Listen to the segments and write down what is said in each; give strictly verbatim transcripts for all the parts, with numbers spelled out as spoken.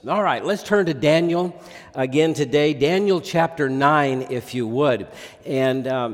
All right, let's turn to Daniel again today. Daniel chapter nine, if you would. And um,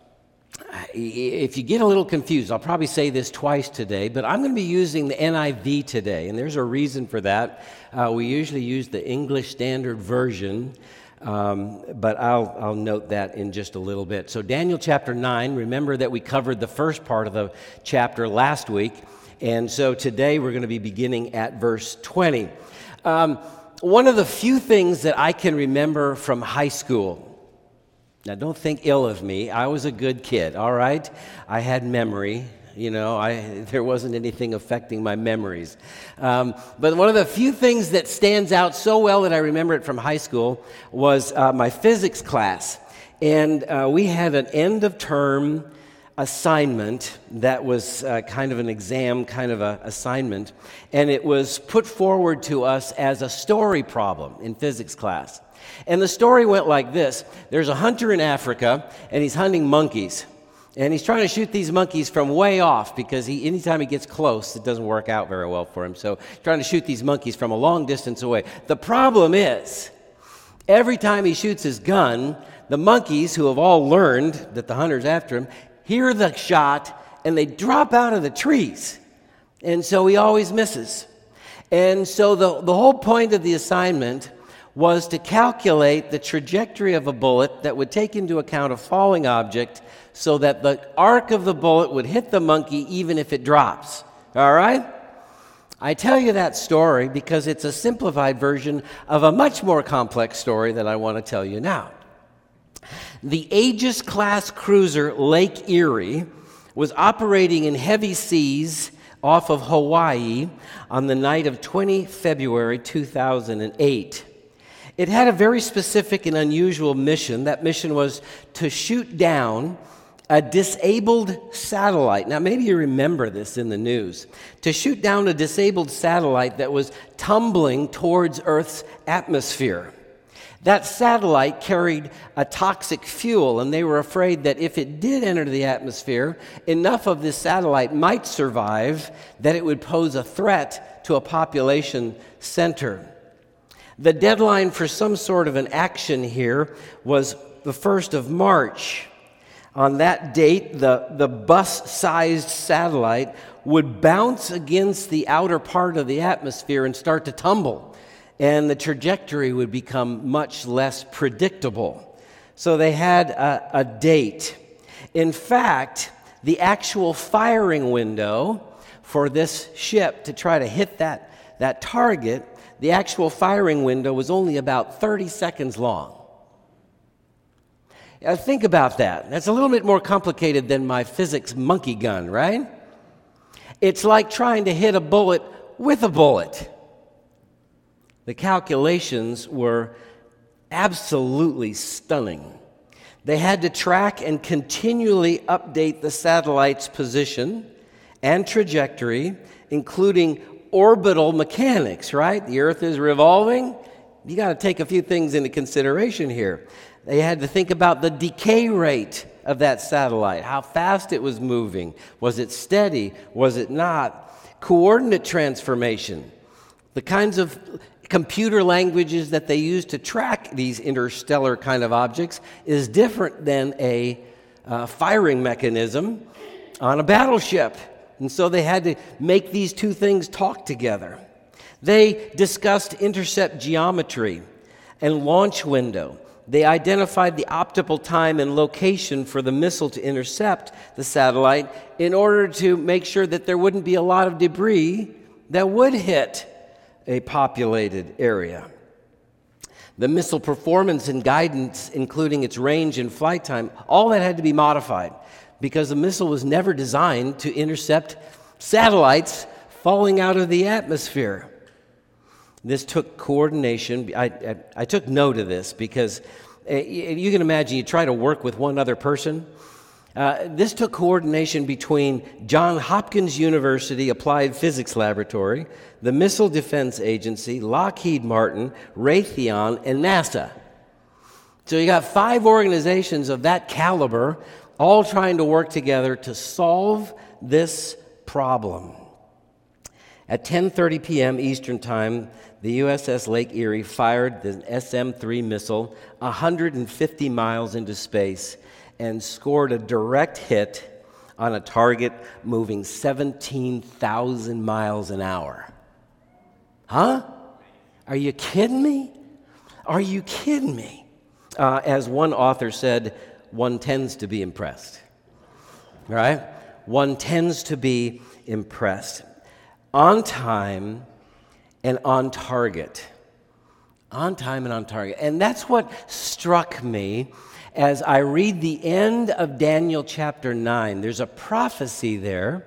if you get a little confused, I'll probably say this twice today, but I'm going to be using the N I V today, and there's a reason for that. Uh, we usually use the English Standard Version, um, but I'll, I'll note that in just a little bit. So Daniel chapter nine, remember that we covered the first part of the chapter last week, and so today we're going to be beginning at verse twenty. Um, one of the few things that I can remember from high school, now don't think ill of me, I was a good kid, all right? I had memory, you know, I there wasn't anything affecting my memories. Um, but one of the few things that stands out so well that I remember it from high school was uh, my physics class. And uh, we had an end of term assignment that was uh, kind of an exam kind of a assignment, and it was put forward to us as a story problem in physics class. And the story went like this. There's a hunter in Africa, and he's hunting monkeys, and he's trying to shoot these monkeys from way off because he anytime he gets close, it doesn't work out very well for him. So trying to shoot these monkeys from a long distance away. The problem is, every time he shoots his gun, the monkeys, who have all learned that the hunter's after him, hear the shot, and they drop out of the trees. And so he always misses. And so the, the whole point of the assignment was to calculate the trajectory of a bullet that would take into account a falling object so that the arc of the bullet would hit the monkey even if it drops. All right? I tell you that story because it's a simplified version of a much more complex story that I want to tell you now. The Aegis-class cruiser Lake Erie was operating in heavy seas off of Hawaii on the night of the twentieth of February, two thousand eight. It had a very specific and unusual mission. That mission was to shoot down a disabled satellite. Now, maybe you remember this in the news. To shoot down a disabled satellite that was tumbling towards Earth's atmosphere. That satellite carried a toxic fuel, and they were afraid that if it did enter the atmosphere, enough of this satellite might survive that it would pose a threat to a population center. The deadline for some sort of an action here was the first of March. On that date, the, the bus-sized satellite would bounce against the outer part of the atmosphere and start to tumble. And the trajectory would become much less predictable. So they had a, a date. In fact, the actual firing window for this ship to try to hit that, that target, the actual firing window was only about thirty seconds long. Now think about that. That's a little bit more complicated than my physics monkey gun, right? It's like trying to hit a bullet with a bullet. The calculations were absolutely stunning. They had to track and continually update the satellite's position and trajectory, including orbital mechanics, right? The Earth is revolving. You got to take a few things into consideration here. They had to think about the decay rate of that satellite, how fast it was moving. Was it steady? Was it not? Coordinate transformation, the kinds of computer languages that they use to track these interstellar kind of objects is different than a uh, firing mechanism on a battleship. And so they had to make these two things talk together. They discussed intercept geometry and launch window. They identified the optimal time and location for the missile to intercept the satellite in order to make sure that there wouldn't be a lot of debris that would hit a populated area. The missile performance and guidance, including its range and flight time, all that had to be modified because the missile was never designed to intercept satellites falling out of the atmosphere. This took coordination. I, I, I took note of this because uh, you can imagine you try to work with one other person. Uh, this took coordination between Johns Hopkins University Applied Physics Laboratory, the Missile Defense Agency, Lockheed Martin, Raytheon, and NASA. So you got five organizations of that caliber all trying to work together to solve this problem. At ten thirty p.m. Eastern Time, the U S S Lake Erie fired the S M three missile one hundred fifty miles into space and scored a direct hit on a target moving seventeen thousand miles an hour. Huh? Are you kidding me? Are you kidding me? Uh, as one author said, one tends to be impressed. Right? One tends to be impressed. On time and on target. On time and on target. And that's what struck me as I read the end of Daniel chapter nine. There's a prophecy there,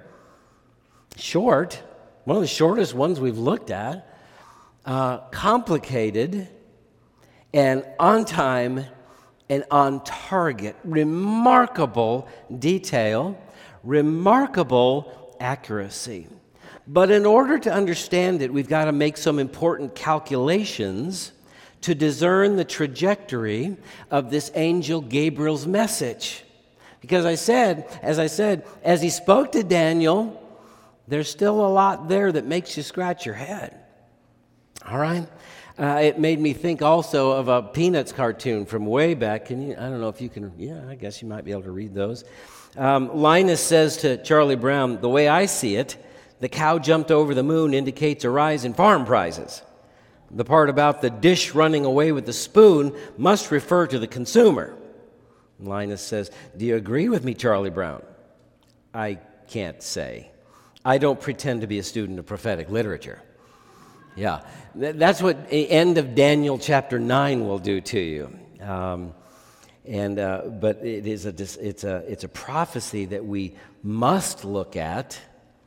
short, one of the shortest ones we've looked at, uh, complicated, and on time and on target. Remarkable detail, remarkable accuracy. But in order to understand it, we've got to make some important calculations to discern the trajectory of this angel Gabriel's message. Because I said, as I said, as he spoke to Daniel, there's still a lot there that makes you scratch your head. All right? Uh, it made me think also of a Peanuts cartoon from way back. Can you? I don't know if you can. Yeah, I guess you might be able to read those. Um, Linus says to Charlie Brown, "The way I see it, the cow jumped over the moon indicates a rise in farm prices. The part about the dish running away with the spoon must refer to the consumer." Linus says, "Do you agree with me, Charlie Brown?" "I can't say. I don't pretend to be a student of prophetic literature." Yeah, that's what the end of Daniel chapter nine will do to you. Um, and uh, but it is a it's a it's a prophecy that we must look at.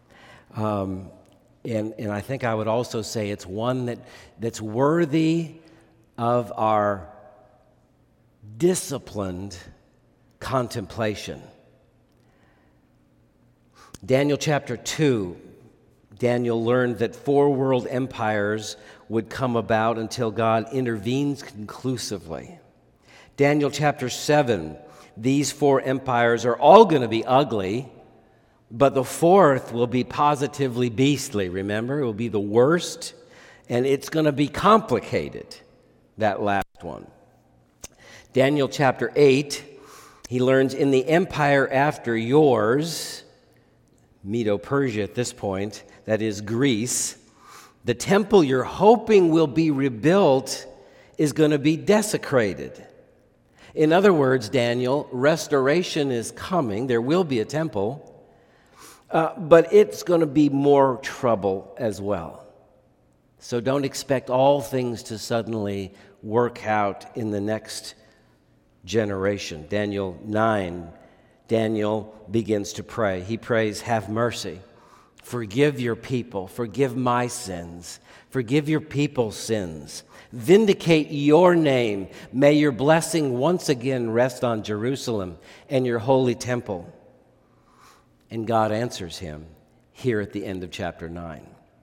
Um, and, and I think I would also say it's one that, that's worthy of our disciplined contemplation. Daniel chapter two, Daniel learned that four world empires would come about until God intervenes conclusively. Daniel chapter seven, these four empires are all going to be ugly, but the fourth will be positively beastly, remember? It will be the worst, and it's going to be complicated, that last one. Daniel chapter eight, he learns in the empire after yours, Medo-Persia at this point, that is Greece, the temple you're hoping will be rebuilt is going to be desecrated. In other words, Daniel, restoration is coming. There will be a temple. Uh, but it's going to be more trouble as well. So don't expect all things to suddenly work out in the next generation. Daniel nine, Daniel begins to pray. He prays, "Have mercy. Forgive your people. Forgive my sins. Forgive your people's sins. Vindicate your name. May your blessing once again rest on Jerusalem and your holy temple." And God answers him here at the end of chapter nine.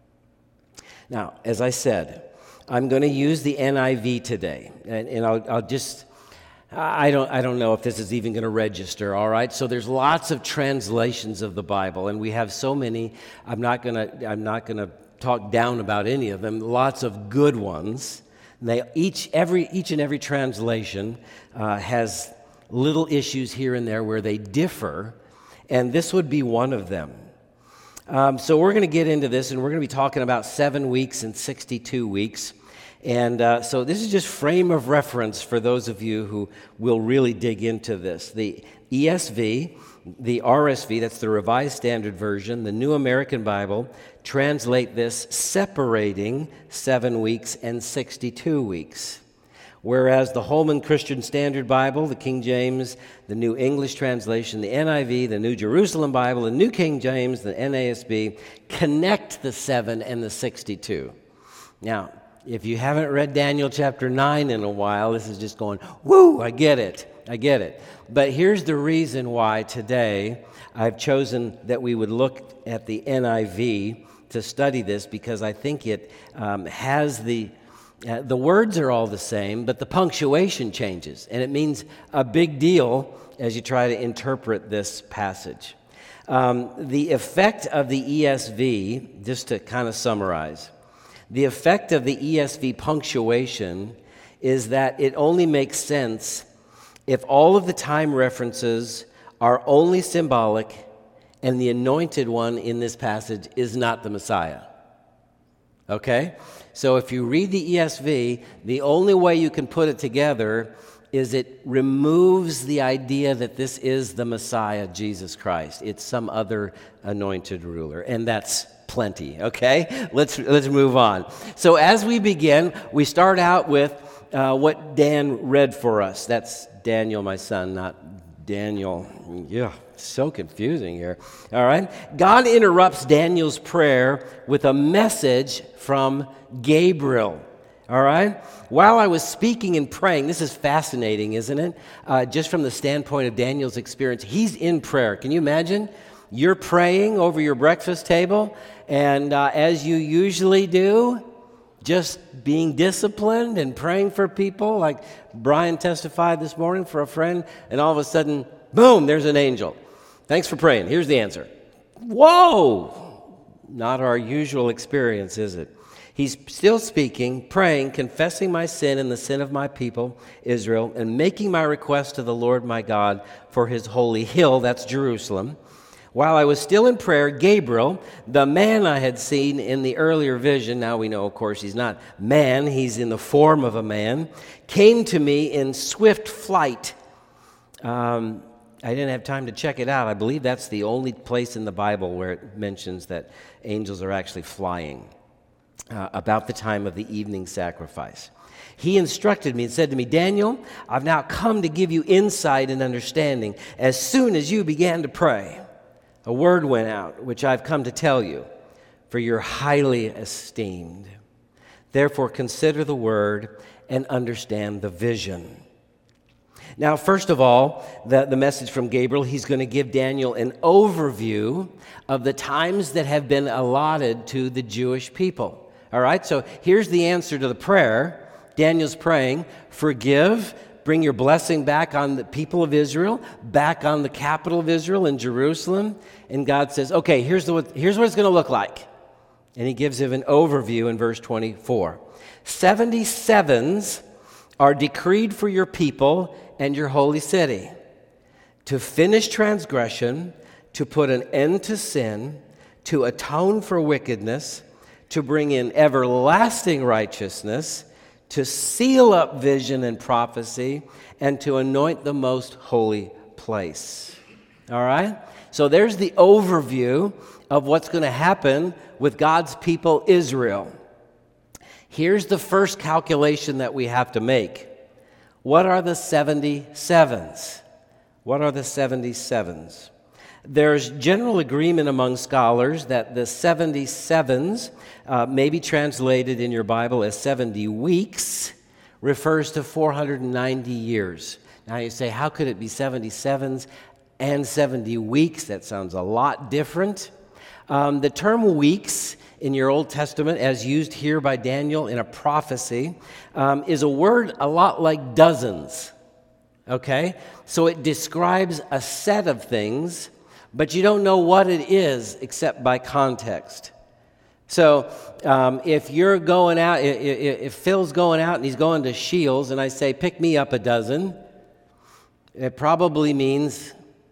Now, as I said, I'm going to use the N I V today, and, and I'll, I'll just, I don't, I don't know if this is even going to register, all right? So there's lots of translations of the Bible, and we have so many, I'm not going to, I'm not going to talk down about any of them, lots of good ones. And they each, every, each and every translation uh, has little issues here and there where they differ, and this would be one of them. Um, so we're going to get into this, and we're going to be talking about seven weeks and sixty-two weeks. And uh, so this is just frame of reference for those of you who will really dig into this. The E S V, the R S V, that's the Revised Standard Version, the New American Bible, translate this separating seven weeks and sixty-two weeks. Whereas the Holman Christian Standard Bible, the King James, the New English Translation, the N I V, the New Jerusalem Bible, the New King James, the N A S B, connect the seven and the sixty-two. Now, if you haven't read Daniel chapter nine in a while, this is just going, woo, I get it, I get it. But here's the reason why today I've chosen that we would look at the N I V to study this, because I think it um, has the... Uh, the words are all the same, but the punctuation changes, and it means a big deal as you try to interpret this passage. Um, the effect of the E S V, just to kind of summarize, the effect of the E S V punctuation is that it only makes sense if all of the time references are only symbolic and the anointed one in this passage is not the Messiah. Okay? So if you read the E S V, the only way you can put it together is it removes the idea that this is the Messiah, Jesus Christ. It's some other anointed ruler, and that's plenty, okay? Let's let's move on. So as we begin, we start out with uh, what Dan read for us. That's Daniel, my son, not Daniel. Yeah, so confusing here. All right? God interrupts Daniel's prayer with a message from Gabriel. All right? While I was speaking and praying, this is fascinating, isn't it? Uh, just from the standpoint of Daniel's experience, he's in prayer. Can you imagine? You're praying over your breakfast table, and uh, as you usually do, just being disciplined and praying for people, like Brian testified this morning for a friend, and all of a sudden, boom, there's an angel. Thanks for praying. Here's the answer. Whoa! Not our usual experience, is it? He's still speaking, praying, confessing my sin and the sin of my people, Israel, and making my request to the Lord my God for his holy hill, that's Jerusalem. While I was still in prayer, Gabriel, the man I had seen in the earlier vision, now we know, of course, he's not man, he's in the form of a man, came to me in swift flight. Um, I didn't have time to check it out. I believe that's the only place in the Bible where it mentions that angels are actually flying. Uh, about the time of the evening sacrifice. He instructed me and said to me, Daniel, I've now come to give you insight and understanding. As soon as you began to pray, a word went out, which I've come to tell you, for you're highly esteemed. Therefore, consider the word and understand the vision. Now, first of all, the, the message from Gabriel, he's going to give Daniel an overview of the times that have been allotted to the Jewish people. All right, so here's the answer to the prayer. Daniel's praying, forgive, bring your blessing back on the people of Israel, back on the capital of Israel in Jerusalem. And God says, okay, here's, the, here's what it's going to look like. And he gives him an overview in verse twenty-four. seventy sevens are decreed for your people and your holy city, to finish transgression, to put an end to sin, to atone for wickedness, to bring in everlasting righteousness, to seal up vision and prophecy, and to anoint the most holy place. All right? So there's the overview of what's going to happen with God's people, Israel. Here's the first calculation that we have to make. What are the seventy-sevens? What are the seventy-sevens? There's general agreement among scholars that the seventy-sevens uh, may be translated in your Bible as seventy weeks, refers to four hundred ninety years. Now you say, how could it be seventy-sevens and seventy weeks? That sounds a lot different. Um, the term weeks in your Old Testament, as used here by Daniel in a prophecy, um, is a word a lot like dozens. Okay? So it describes a set of things, but you don't know what it is except by context. So um, if you're going out, if, if Phil's going out and he's going to Shields, and I say, pick me up a dozen, it probably means,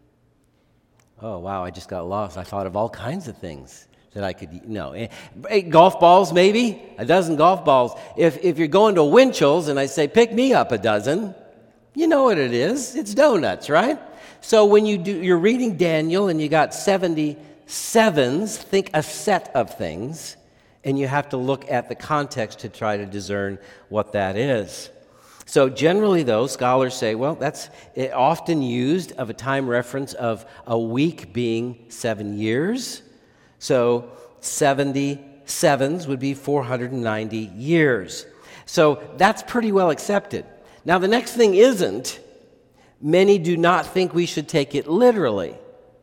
oh, wow, I just got lost. I thought of all kinds of things that I could, no. Golf balls, maybe, a dozen golf balls. If, if you're going to Winchell's and I say, pick me up a dozen, you know what it is. It's donuts, right? So when you do, you're reading Daniel and you got seventy-sevens, think a set of things, and you have to look at the context to try to discern what that is. So generally, though, scholars say, well, that's often used of a time reference of a week being seven years. So seventy-sevens would be four hundred ninety years. So that's pretty well accepted. Now, the next thing isn't, many do not think we should take it literally.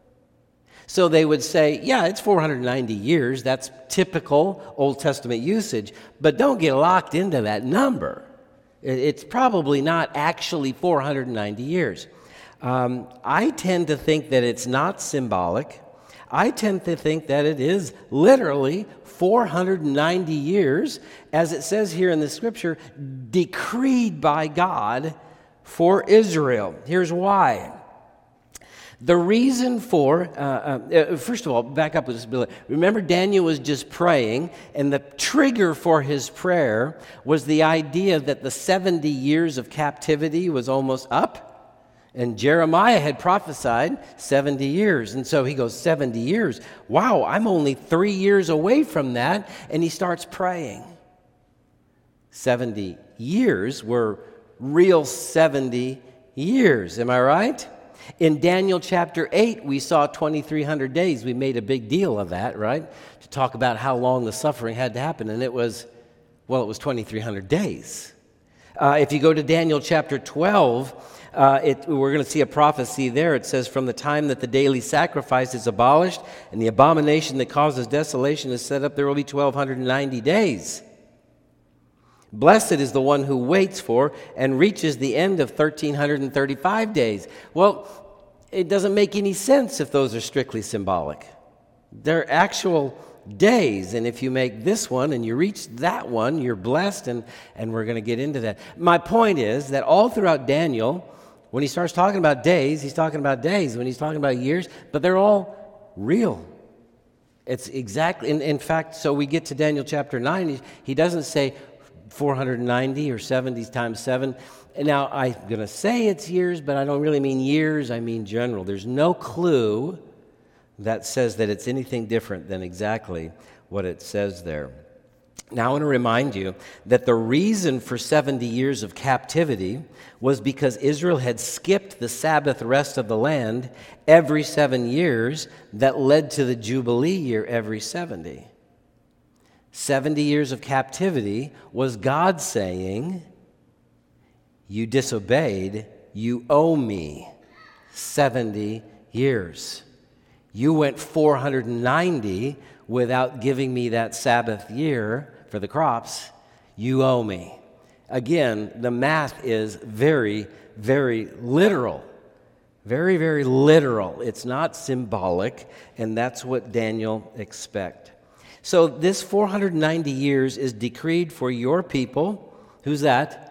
So they would say, yeah, it's four hundred ninety years. That's typical Old Testament usage. But don't get locked into that number. It's probably not actually four hundred ninety years. Um, I tend to think that it's not symbolic, I tend to think that it is literally four hundred ninety years, as it says here in the scripture, decreed by God for Israel. Here's why. The reason for, uh, uh, first of all, back up with this, Billy. Remember, Daniel was just praying, and the trigger for his prayer was the idea that the seventy years of captivity was almost up. And Jeremiah had prophesied seventy years. And so he goes, seventy years. Wow, I'm only three years away from that. And he starts praying. seventy years were real seventy years. Am I right? In Daniel chapter eight, we saw twenty-three hundred days. We made a big deal of that, right? To talk about how long the suffering had to happen. And it was, well, it was twenty-three hundred days. Uh, if you go to Daniel chapter twelve, Uh, it, we're going to see a prophecy there. It says, from the time that the daily sacrifice is abolished and the abomination that causes desolation is set up, there will be twelve ninety days. Blessed is the one who waits for and reaches the end of thirteen thirty-five days. Well, it doesn't make any sense if those are strictly symbolic. They're actual days, and if you make this one and you reach that one, you're blessed, and, and we're going to get into that. My point is that all throughout Daniel, when he starts talking about days, he's talking about days. When he's talking about years, but they're all real. It's exactly, in, in fact, so we get to Daniel chapter nine, he, he doesn't say four hundred ninety or seventy times seven. And now I'm going to say it's years, but I don't really mean years, I mean general. There's no clue that says that it's anything different than exactly what it says there. Now, I want to remind you that the reason for seventy years of captivity was because Israel had skipped the Sabbath rest of the land every seven years that led to the Jubilee year every seventy. seventy years of captivity was God saying, you disobeyed, you owe me seventy years. You went four hundred ninety without giving me that Sabbath year for the crops. You owe me. Again, the math is very, very literal. Very, very literal. It's not symbolic, and that's what Daniel expects. So this four hundred ninety years is decreed for your people. Who's that?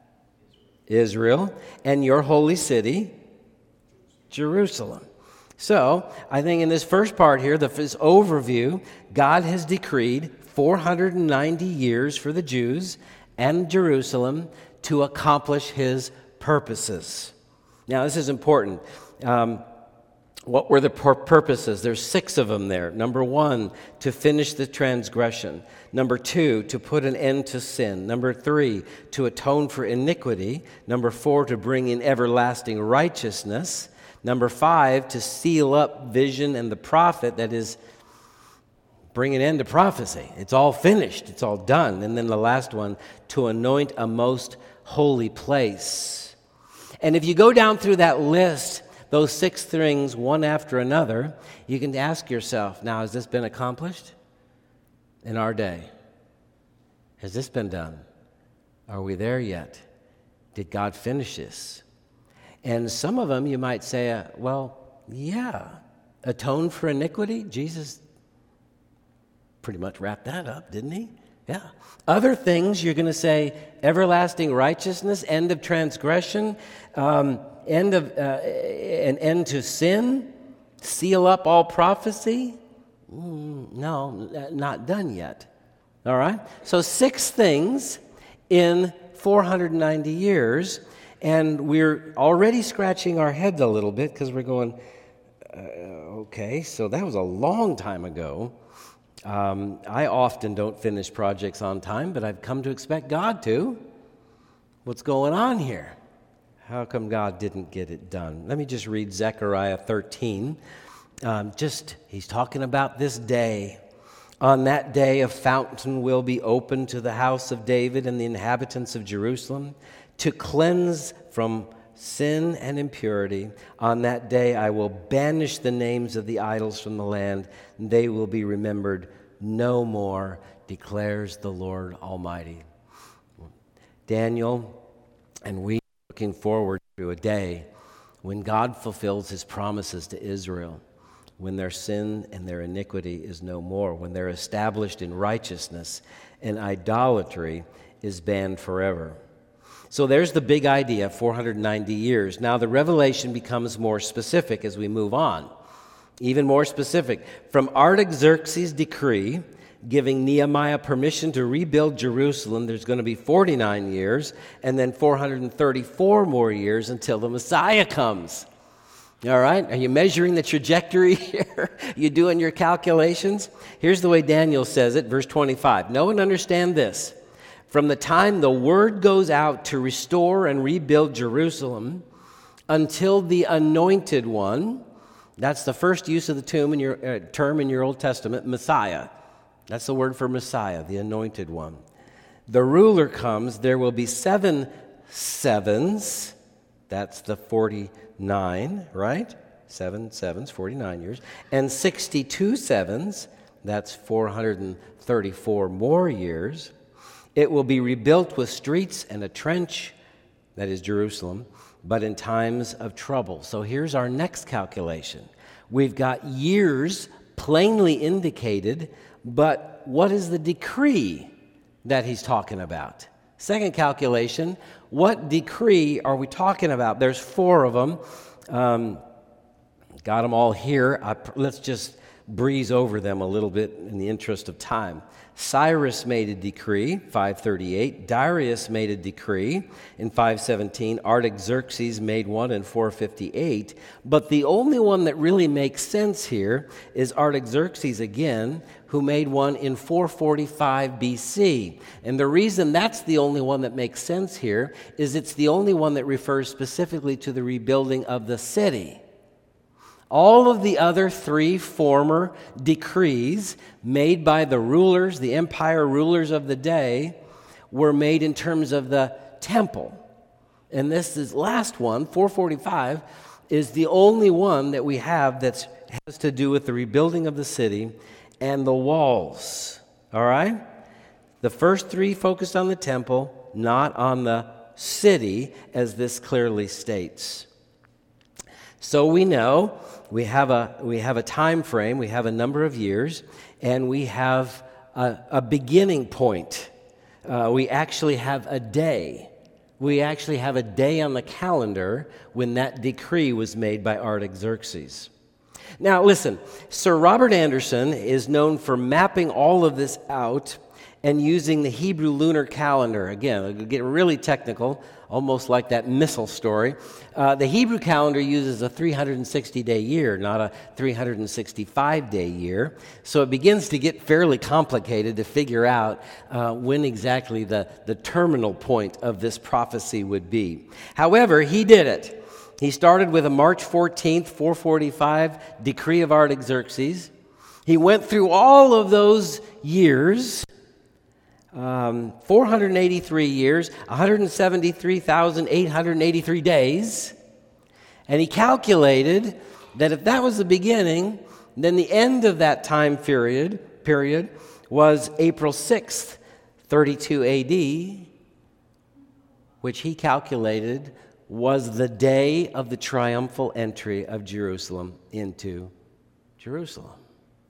Israel. And your holy city, Jerusalem. So, I think in this first part here, this overview, God has decreed four hundred ninety years for the Jews and Jerusalem to accomplish his purposes. Now, this is important. Um, what were the pur- purposes? There's six of them there. Number one, to finish the transgression. Number two, to put an end to sin. Number three, to atone for iniquity. Number four, to bring in everlasting righteousness. Number five, to seal up vision and the prophet, that is, bring an end to prophecy. It's all finished. It's all done. And then the last one, to anoint a most holy place. And if you go down through that list, those six things, one after another, you can ask yourself, now, has this been accomplished in our day? Has this been done? Are we there yet? Did God finish this? And some of them you might say, uh, well, yeah, atone for iniquity. Jesus pretty much wrapped that up, didn't he? Yeah. Other things you're going to say, everlasting righteousness, end of transgression, um, end of uh, an end to sin, seal up all prophecy. Mm, no, not done yet. All right. So six things in four hundred ninety years. And we're already scratching our heads a little bit because we're going, uh, okay, so that was a long time ago. Um, I often don't finish projects on time, but I've come to expect God to. What's going on here? How come God didn't get it done? Let me just read Zechariah thirteen. Um, just, he's talking about this day. On that day, a fountain will be opened to the house of David and the inhabitants of Jerusalem, to cleanse from sin and impurity. On that day I will banish the names of the idols from the land, and they will be remembered no more, declares the Lord Almighty. Daniel and we are looking forward to a day when God fulfills his promises to Israel. when their sin and their iniquity is no more, when they're established in righteousness and idolatry is banned forever. So there's the big idea, four hundred ninety years. Now the revelation becomes more specific as we move on. Even more specific. From Artaxerxes' decree giving Nehemiah permission to rebuild Jerusalem, there's going to be forty-nine years, and then four hundred thirty-four more years until the Messiah comes. All right? Are you measuring the trajectory here? You doing your calculations? Here's the way Daniel says it, verse twenty-five. Know and understand this. From the time the word goes out to restore and rebuild Jerusalem until the anointed one, that's the first use of the tomb in your, uh, term in your Old Testament, Messiah. That's the word for Messiah, the anointed one. The ruler comes, there will be seven sevens. That's the forty-nine, right? Seven sevens, forty-nine years. And sixty-two sevens, that's four hundred thirty-four more years. It will be rebuilt with streets and a trench, that is Jerusalem, but in times of trouble. So here's our next calculation. We've got years plainly indicated, but what is the decree that he's talking about? Second calculation, what decree are we talking about? There's four of them. Um, got them all here. I, let's just breeze over them a little bit in the interest of time. Cyrus made a decree, five thirty-eight. Darius made a decree in five seventeen. Artaxerxes made one in four fifty-eight. But the only one that really makes sense here is Artaxerxes again, who made one in four forty-five B C. And the reason that's the only one that makes sense here is it's the only one that refers specifically to the rebuilding of the city. All of the other three former decrees made by the rulers, the empire rulers of the day, were made in terms of the temple. And this is last one, four forty-five, is the only one that we have that has to do with the rebuilding of the city and the walls. All right? The first three focused on the temple, not on the city, as this clearly states. So we know we have a we have a time frame, we have a number of years, and we have a, a beginning point. Uh, we actually have a day. We actually have a day on the calendar when that decree was made by Artaxerxes. Now, listen, Sir Robert Anderson is known for mapping all of this out and using the Hebrew lunar calendar. Again, it'll get really technical, almost like that missile story. Uh, the Hebrew calendar uses a three hundred sixty day year, not a three hundred sixty-five day year. So it begins to get fairly complicated to figure out uh, when exactly the, the terminal point of this prophecy would be. However, he did it. He started with a March fourteenth, four forty-five decree of Artaxerxes. He went through all of those years, um, four hundred eighty-three years, one hundred seventy-three thousand eight hundred eighty-three days, and he calculated that if that was the beginning, then the end of that time period, period was April sixth, thirty-two A D, which he calculated was the day of the triumphal entry of Jerusalem into Jerusalem.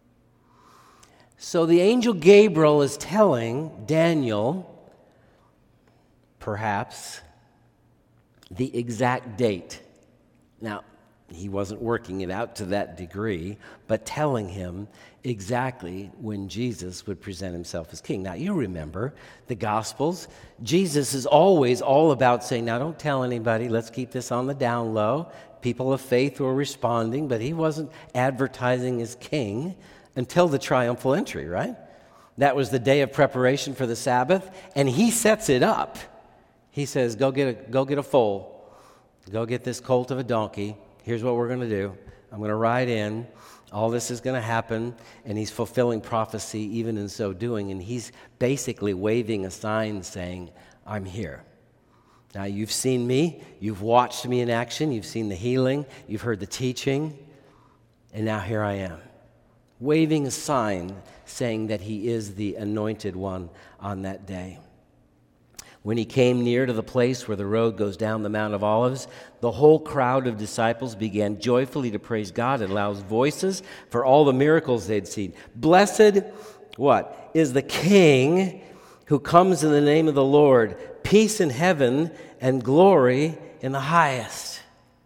So the angel Gabriel is telling Daniel, perhaps, the exact date. Now, he wasn't working it out to that degree, but telling him exactly when Jesus would present himself as king. Now, you remember the Gospels. Jesus is always all about saying, now don't tell anybody, let's keep this on the down low. People of faith were responding, but he wasn't advertising as king until the triumphal entry, right? That was the day of preparation for the Sabbath, and he sets it up. He says, go get a, go get a foal, go get this colt of a donkey. Here's what we're going to do. I'm going to ride in. All this is going to happen. And he's fulfilling prophecy even in so doing. And he's basically waving a sign saying, I'm here. Now, you've seen me. You've watched me in action. You've seen the healing. You've heard the teaching. And now here I am. Waving a sign saying that he is the anointed one on that day. When he came near to the place where the road goes down the Mount of Olives, the whole crowd of disciples began joyfully to praise God in loud voices for all the miracles they'd seen. Blessed, what? Is the King who comes in the name of the Lord. Peace in heaven and glory in the highest.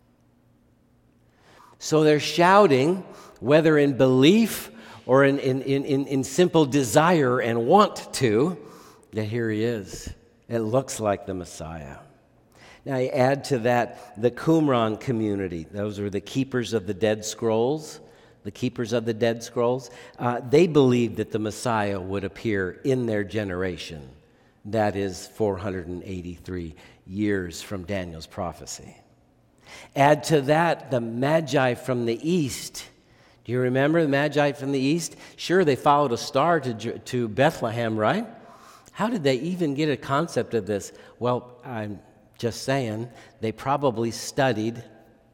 So they're shouting, whether in belief or in, in, in, in simple desire and want to, that here he is. It looks like the Messiah. Now you add to that the Qumran community. Those are the keepers of the Dead Scrolls. The keepers of the Dead Scrolls. Uh, they believed that the Messiah would appear in their generation. That is four hundred eighty-three years from Daniel's prophecy. Add to that the Magi from the east. Do you remember the Magi from the east? Sure, they followed a star to, to Bethlehem, right? How did they even get a concept of this? Well, I'm just saying, they probably studied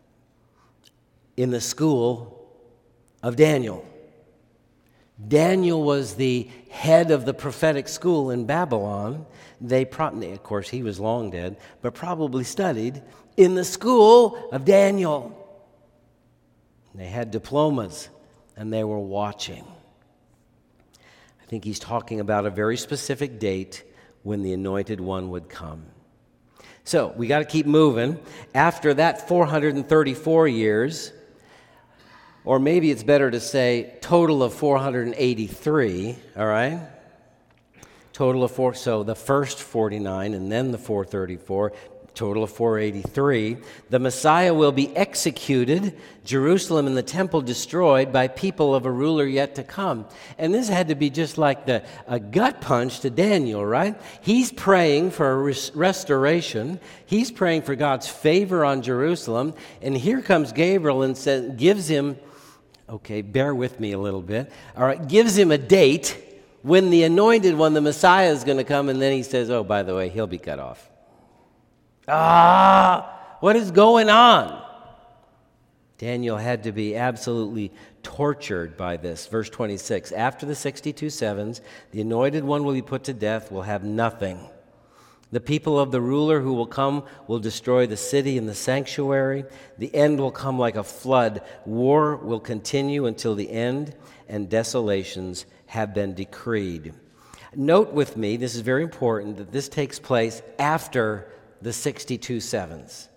in the school of Daniel. Daniel was the head of the prophetic school in Babylon. They probably, of course, he was long dead, but probably studied in the school of Daniel. They had diplomas, and they were watching. I think he's talking about a very specific date when the Anointed One would come. So we got to keep moving. After that four hundred thirty-four years, or maybe it's better to say total of four hundred eighty-three, all right? Total of four, so the first forty-nine and then the four hundred thirty-four, total of four hundred eighty-three. The Messiah will be executed, Jerusalem and the temple destroyed by people of a ruler yet to come. And this had to be just like the a gut punch to Daniel, right? He's praying for a res- restoration. He's praying for God's favor on Jerusalem. And here comes Gabriel and says, gives him, okay, bear with me a little bit. All right, gives him a date when the Anointed One, the Messiah, is going to come. And then he says, oh, by the way, he'll be cut off. Ah, what is going on? Daniel had to be absolutely tortured by this. Verse twenty-six, after the sixty-two sevens, the Anointed One will be put to death, will have nothing. The people of the ruler who will come will destroy the city and the sanctuary. The end will come like a flood. War will continue until the end, and desolations have been decreed. Note with me, this is very important, that this takes place after the sixty-two sevens.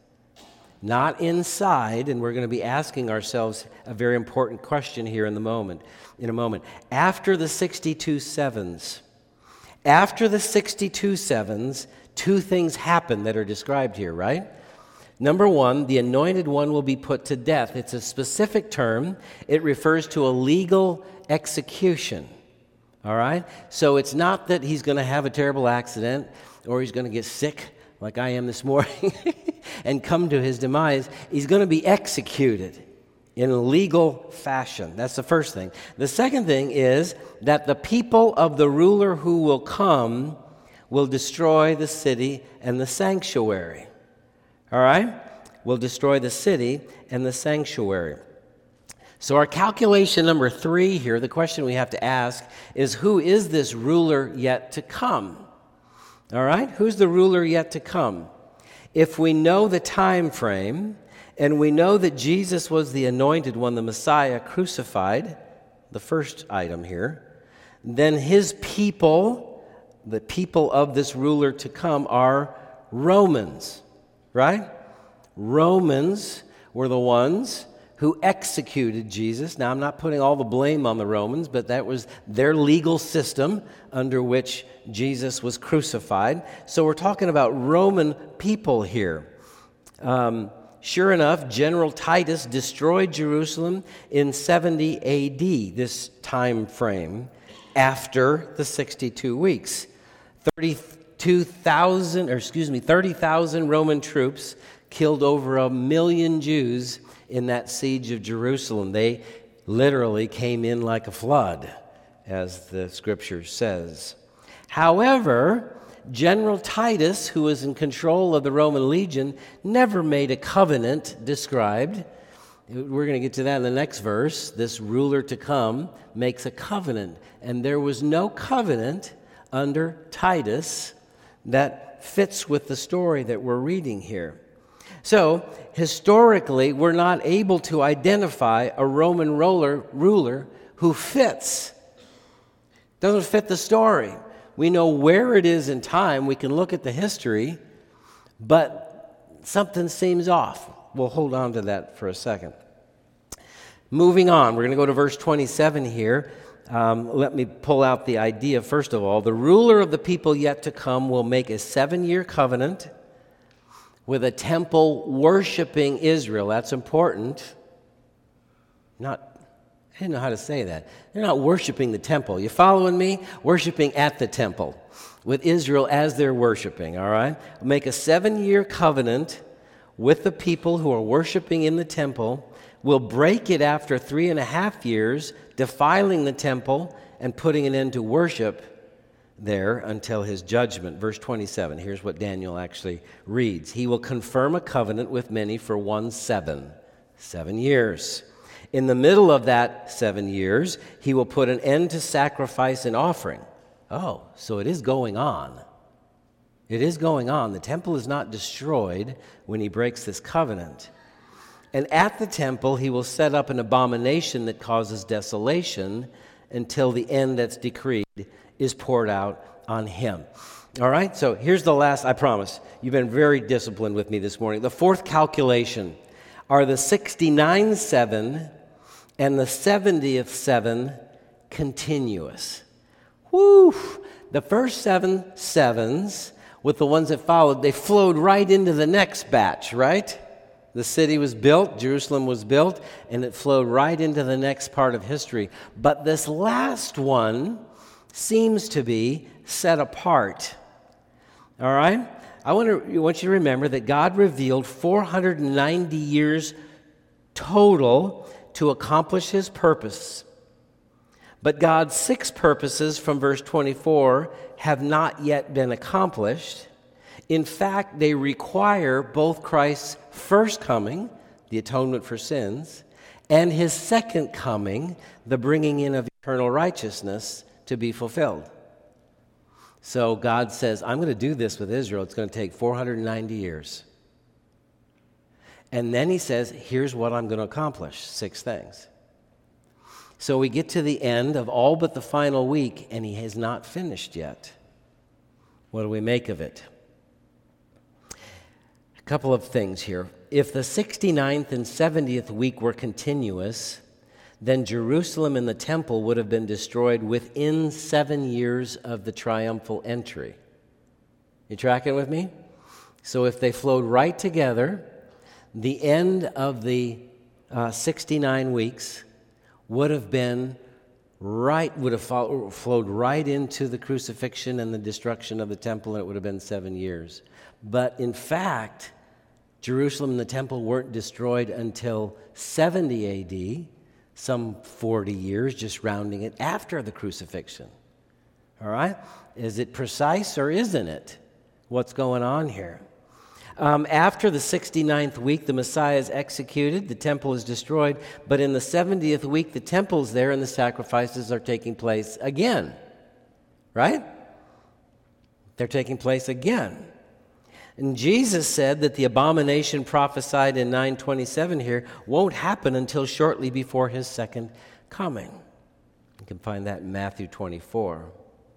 Not inside, and we're going to be asking ourselves a very important question here in the moment, in a moment. After the sixty-two sevens, after the sixty-two sevens, two things happen that are described here, right? Number one, the Anointed One will be put to death. It's a specific term. It refers to a legal execution. All right? So it's not that he's going to have a terrible accident or he's going to get sick like I am this morning, and come to his demise. He's going to be executed in a legal fashion. That's the first thing. The second thing is that the people of the ruler who will come will destroy the city and the sanctuary. All right? Will destroy the city and the sanctuary. So our calculation number three here, the question we have to ask is, who is this ruler yet to come? All right? Who's the ruler yet to come? If we know the time frame, and we know that Jesus was the Anointed One, the Messiah, crucified, the first item here, then his people, the people of this ruler to come, are Romans, right? Romans were the ones who executed Jesus. Now, I'm not putting all the blame on the Romans, but that was their legal system under which Jesus was crucified. So we're talking about Roman people here. Um, sure enough, General Titus destroyed Jerusalem in seventy A D, this time frame, after the sixty-two weeks. thirty-two thousand, or excuse me, thirty thousand Roman troops killed over a million Jews in that siege of Jerusalem. They literally came in like a flood, as the scripture says. However, General Titus, who was in control of the Roman legion, never made a covenant described. We're going to get to that in the next verse. This ruler to come makes a covenant, and there was no covenant under Titus that that fits with the story that we're reading here. So, historically, we're not able to identify a Roman ruler, ruler who fits. Doesn't fit the story. We know where it is in time. We can look at the history, but something seems off. We'll hold on to that for a second. Moving on, we're going to go to verse twenty-seven here. Um, let me pull out the idea, first of all. The ruler of the people yet to come will make a seven-year covenant with a temple worshiping Israel. That's important. Not, I didn't know how to say that. They're not worshiping the temple. You following me? Worshiping at the temple with Israel as they're worshiping, all right? Make a seven-year covenant with the people who are worshiping in the temple. Will break it after three and a half years, defiling the temple and putting an end to worship there until his judgment. Verse twenty-seven, here's what Daniel actually reads. He will confirm a covenant with many for one seven, seven years. In the middle of that seven years, he will put an end to sacrifice and offering. Oh, so it is going on. It is going on. The temple is not destroyed when he breaks this covenant. And at the temple, he will set up an abomination that causes desolation until the end that's decreed is poured out on him. All right, so here's the last, I promise. You've been very disciplined with me this morning. The fourth calculation are the sixty-nine seven and the seventieth seven continuous. Woo! The first seven sevens with the ones that followed, they flowed right into the next batch, right? The city was built, Jerusalem was built, and it flowed right into the next part of history. But this last one seems to be set apart. All right? I want, to, I want you to remember that God revealed four hundred ninety years total to accomplish his purpose. But God's six purposes from verse twenty-four have not yet been accomplished. In fact, they require both Christ's first coming, the atonement for sins, and his second coming, the bringing in of eternal righteousness, to be fulfilled. So God says, I'm going to do this with Israel. It's going to take four hundred ninety years. And then he says, here's what I'm going to accomplish, six things. So we get to the end of all but the final week, and he has not finished yet. What do we make of it? A couple of things here. If the sixty-ninth and seventieth week were continuous, then Jerusalem and the temple would have been destroyed within seven years of the triumphal entry. You tracking with me? So if they flowed right together, the end of the uh, sixty-nine weeks would have been right, would have fo- flowed right into the crucifixion and the destruction of the temple, and it would have been seven years. But in fact, Jerusalem and the temple weren't destroyed until seventy A D, some forty years, just rounding it, after the crucifixion. All right? Is it precise or isn't it? What's going on here? Um, after the sixty-ninth week, the Messiah is executed, the temple is destroyed, but in the seventieth week, the temple's there and the sacrifices are taking place again. Right? They're taking place again. And Jesus said that the abomination prophesied in nine twenty-seven here won't happen until shortly before his second coming. You can find that in Matthew twenty-four.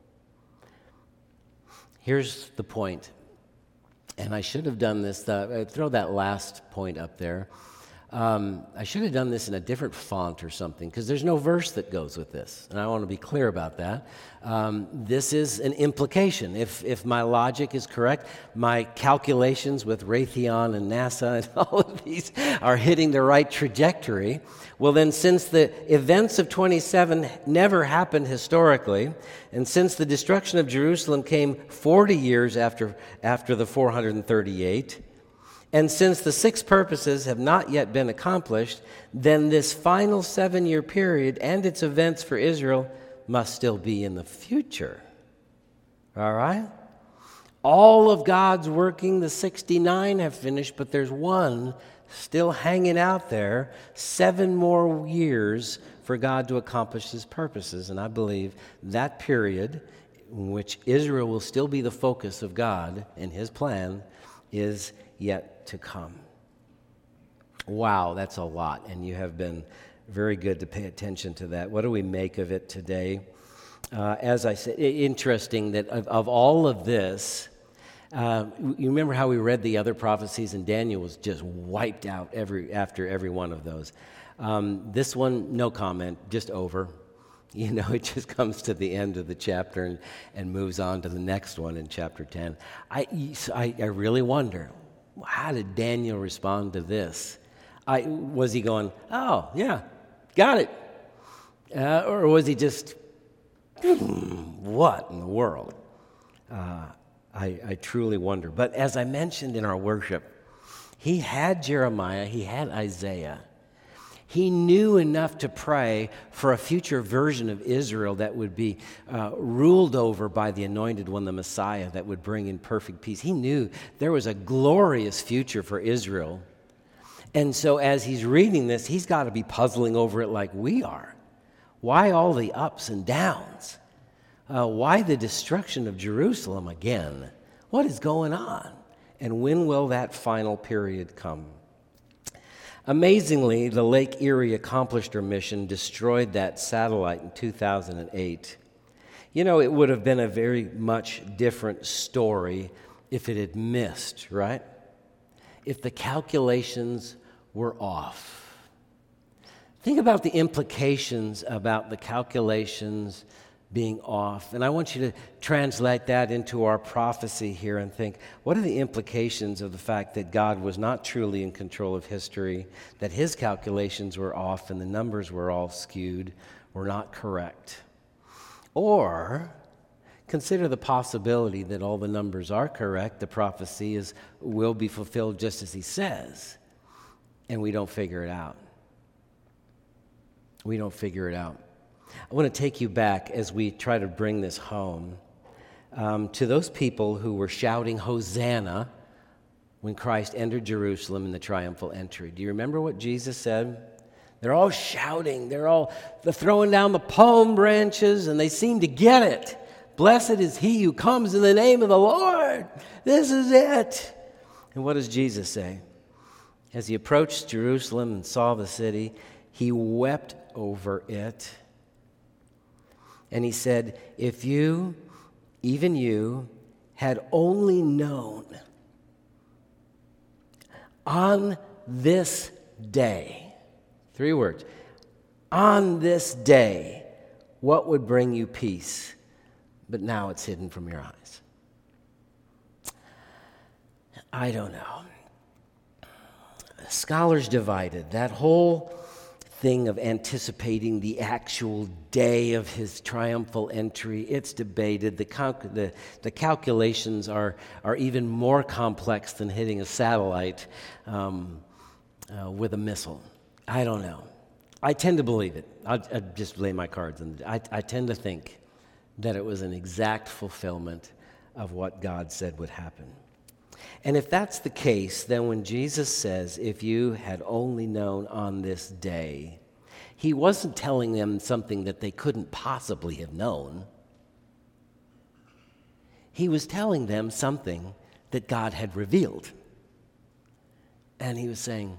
Here's the point. And I should have done this, uh, throw that last point up there. Um, I should have done this in a different font or something, because there's no verse that goes with this, and I want to be clear about that. Um, this is an implication. If if my logic is correct, my calculations with Raytheon and NASA and all of these are hitting the right trajectory, well then, since the events of twenty-seven never happened historically, and since the destruction of Jerusalem came forty years after, after the four hundred thirty-eight, and since the six purposes have not yet been accomplished, then this final seven-year period and its events for Israel must still be in the future. All right? All of God's working, the sixty-nine have finished, but there's one still hanging out there, seven more years for God to accomplish his purposes. And I believe that period in which Israel will still be the focus of God and his plan, is yet to come. Wow, that's a lot, and you have been very good to pay attention to that. What do we make of it today? Uh, as I said, interesting that of, of all of this, uh, you remember how we read the other prophecies, and Daniel was just wiped out every after every one of those. Um, this one, no comment, just over. You know, it just comes to the end of the chapter and, and moves on to the next one in chapter ten. I, I, I really wonder, how did Daniel respond to this? I, was he going, oh, yeah, got it? Uh, or was he just, hmm, what in the world? Uh, I, I truly wonder. But as I mentioned in our worship, he had Jeremiah, he had Isaiah. He knew enough to pray for a future version of Israel that would be uh, ruled over by the Anointed One, the Messiah, that would bring in perfect peace. He knew there was a glorious future for Israel. And so as he's reading this, he's got to be puzzling over it like we are. Why all the ups and downs? Uh, why the destruction of Jerusalem again? What is going on? And when will that final period come? Amazingly, the Lake Erie accomplished her mission, destroyed that satellite in two thousand eight. You know, it would have been a very much different story if it had missed, right? If the calculations were off. Think about the implications about the calculations being off. And I want you to translate that into our prophecy here and think, what are the implications of the fact that God was not truly in control of history, that his calculations were off and the numbers were all skewed, were not correct? Or consider the possibility that all the numbers are correct, the prophecy is will be fulfilled just as he says, and we don't figure it out. We don't figure it out. I want to take you back as we try to bring this home um, to those people who were shouting Hosanna when Christ entered Jerusalem in the triumphal entry. Do you remember what Jesus said? They're all shouting. They're all they're throwing down the palm branches, and they seem to get it. Blessed is he who comes in the name of the Lord. This is it. And what does Jesus say? As he approached Jerusalem and saw the city, he wept over it. And he said, if you, even you, had only known on this day, three words, on this day, what would bring you peace? But now it's hidden from your eyes. I don't know. Scholars divided. That whole thing of anticipating the actual day of his triumphal entry, it's debated. The, cal- the, the calculations are, are even more complex than hitting a satellite um, uh, with a missile. I don't know. I tend to believe it. I'll, I'll just lay my cards on it. I, I tend to think that it was an exact fulfillment of what God said would happen. And if that's the case, then when Jesus says, if you had only known on this day, he wasn't telling them something that they couldn't possibly have known. He was telling them something that God had revealed. And he was saying,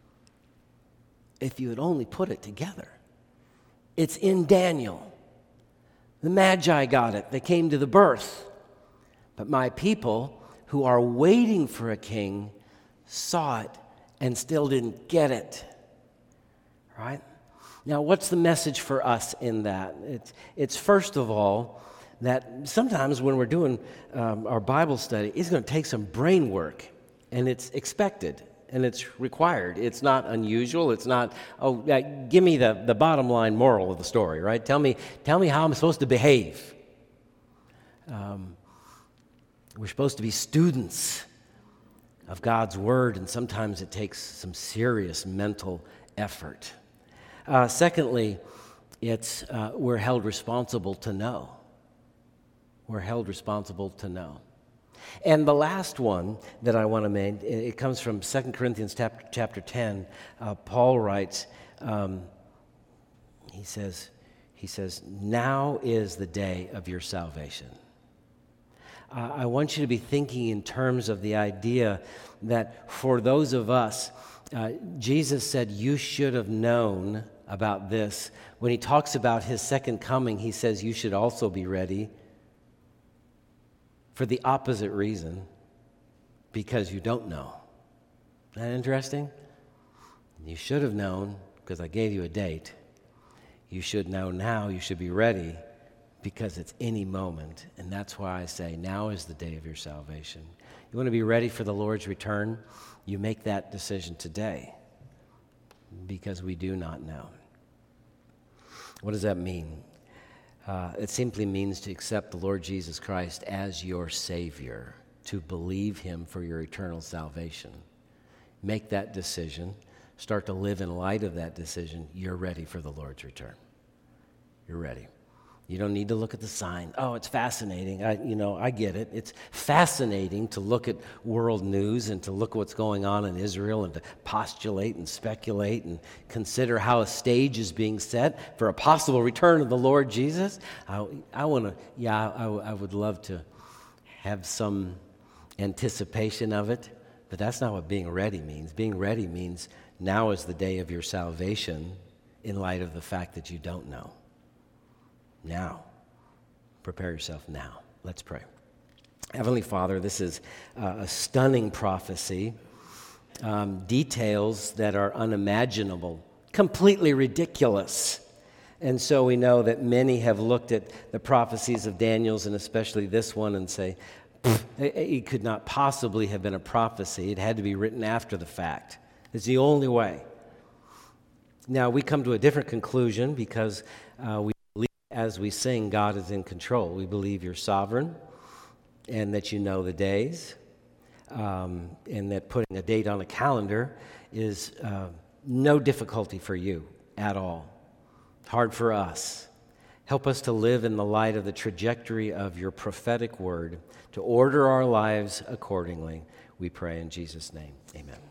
if you had only put it together, it's in Daniel. The Magi got it. They came to the birth. But my people who are waiting for a king saw it and still didn't get it. Right? Now, what's the message for us in that? It's, it's first of all, that sometimes when we're doing um, our Bible study, it's going to take some brain work, and it's expected, and it's required. It's not unusual. It's not, oh, yeah, give me the, the bottom line moral of the story, right? Tell me, tell me how I'm supposed to behave. Um, we're supposed to be students of God's Word, and sometimes it takes some serious mental effort. Uh, secondly, it's uh, we're held responsible to know. We're held responsible to know. And the last one that I want to make, it comes from Second Corinthians chapter, chapter ten. Uh, Paul writes, um, he says, he says, now is the day of your salvation. I want you to be thinking in terms of the idea that for those of us, uh, Jesus said, you should have known about this. When he talks about his second coming, he says you should also be ready for the opposite reason, because you don't know. Isn't that interesting? You should have known because I gave you a date. You should know now, you should be ready because it's any moment. And that's why I say now is the day of your salvation. You want to be ready for the Lord's return? You make that decision today because we do not know. What does that mean? Uh, it simply means to accept the Lord Jesus Christ as your Savior, to believe him for your eternal salvation. Make that decision. Start to live in light of that decision. You're ready for the Lord's return. You're ready. You don't need to look at the sign. Oh, it's fascinating. I, you know, I get it. It's fascinating to look at world news and to look at what's going on in Israel and to postulate and speculate and consider how a stage is being set for a possible return of the Lord Jesus. I, I want to, yeah, I, I would love to have some anticipation of it, but that's not what being ready means. Being ready means now is the day of your salvation in light of the fact that you don't know. Now, prepare yourself now. Let's pray. Heavenly Father, this is uh, a stunning prophecy, um, details that are unimaginable, completely ridiculous. And so we know that many have looked at the prophecies of Daniel's, and especially this one, and say, it could not possibly have been a prophecy. It had to be written after the fact. It's the only way. Now, we come to a different conclusion because uh, we believe as we sing, God is in control. We believe you're sovereign and that you know the days, um, and that putting a date on a calendar is uh, no difficulty for you at all. Hard for us. Help us to live in the light of the trajectory of your prophetic word, to order our lives accordingly. We pray in Jesus' name. Amen.